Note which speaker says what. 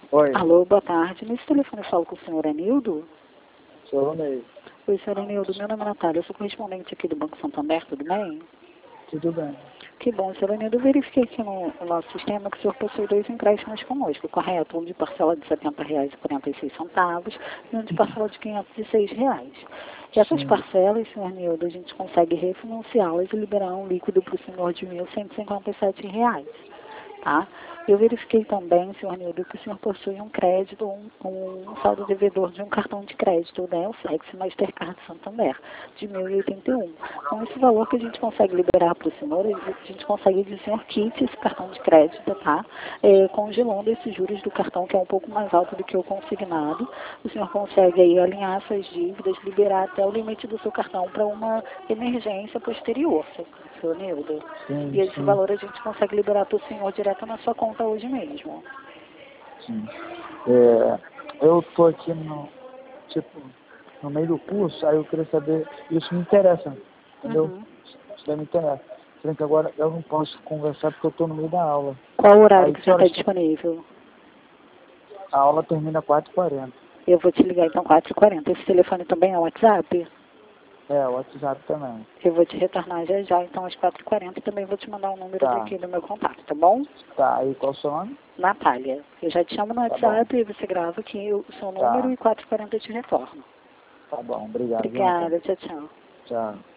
Speaker 1: Oi.
Speaker 2: Alô, boa tarde. Nesse telefone eu falo com o senhor Anildo?
Speaker 1: Sou Ronei.
Speaker 2: Oi, senhor Anildo. Meu nome é Natália. Eu sou correspondente aqui do Banco Santander, tudo bem?
Speaker 1: Tudo bem.
Speaker 2: Que bom, senhor Anildo. Eu verifiquei aqui no nosso sistema que o senhor possui 2 empréstimos conosco, correto? Um de parcela de R$ 70,46 e um de parcela de R$ 506. E essas
Speaker 1: Sim.
Speaker 2: parcelas, senhor Anildo, a gente consegue refinanciá-las e liberar um líquido para o senhor de R$ 1.157. Tá? Eu verifiquei também, senhor Nildo, que o senhor possui um crédito, um saldo devedor de um cartão de crédito, né, o Flex Mastercard Santander, de 1.081. Com esse valor que a gente consegue liberar para o senhor, a gente consegue que o senhor quite esse cartão de crédito, tá? Congelando esses juros do cartão, que é um pouco mais alto do que o consignado. O senhor consegue aí alinhar suas dívidas, liberar até o limite do seu cartão para uma emergência posterior, senhor Nildo.
Speaker 1: Sim,
Speaker 2: E esse
Speaker 1: sim,
Speaker 2: valor a gente consegue liberar para o senhor direto na sua conta hoje mesmo.
Speaker 1: sim. Eu tô aqui no meio do curso, aí eu queria saber, isso me interessa, entendeu?
Speaker 2: Uhum.
Speaker 1: Isso daí me interessa. Sendo que agora eu não posso conversar porque eu tô no meio da aula.
Speaker 2: Qual o horário
Speaker 1: Aí
Speaker 2: que o
Speaker 1: que
Speaker 2: senhor está
Speaker 1: horas
Speaker 2: disponível?
Speaker 1: a aula termina 4h40.
Speaker 2: Eu vou te ligar então 4h40. Esse telefone também é o WhatsApp?
Speaker 1: O WhatsApp também.
Speaker 2: Eu vou te retornar já já, então às 4h40 e também vou te mandar um número
Speaker 1: Tá.
Speaker 2: daqui do meu contato, tá bom?
Speaker 1: Tá, aí qual o seu nome?
Speaker 2: Natália. Eu já te chamo no
Speaker 1: Tá bom.
Speaker 2: WhatsApp e você grava aqui o seu número
Speaker 1: Tá,
Speaker 2: e 4h40 eu te retorno.
Speaker 1: tá bom. Obrigado, viu, Natália?
Speaker 2: Obrigada, tchau, tchau.
Speaker 1: Tchau.